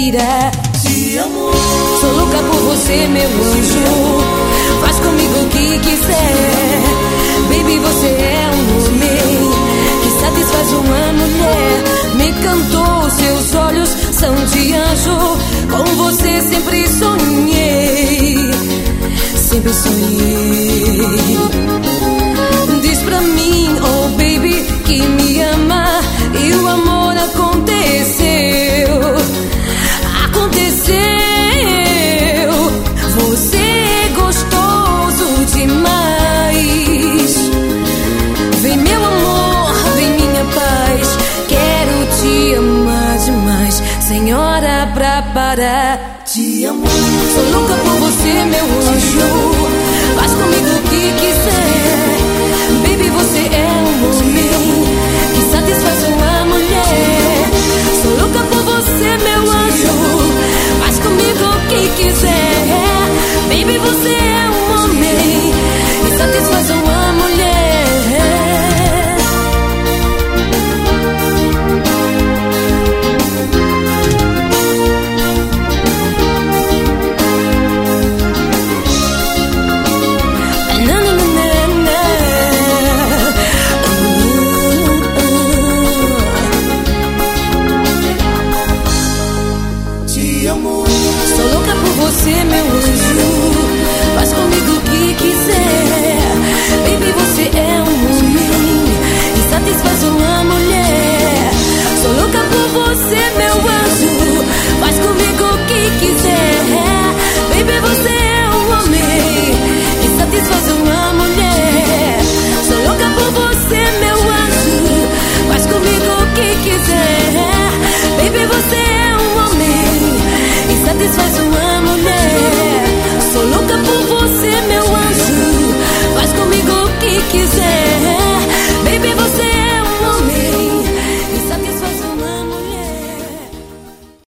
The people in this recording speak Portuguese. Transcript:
mentira. Te amo. Sou louca por você, meu anjo. Faz comigo o que quiser. Baby, você é um homem que satisfaz uma mulher. Me encantou, seus olhos são de anjo. Com você sempre sonhei. Sempre sonhei.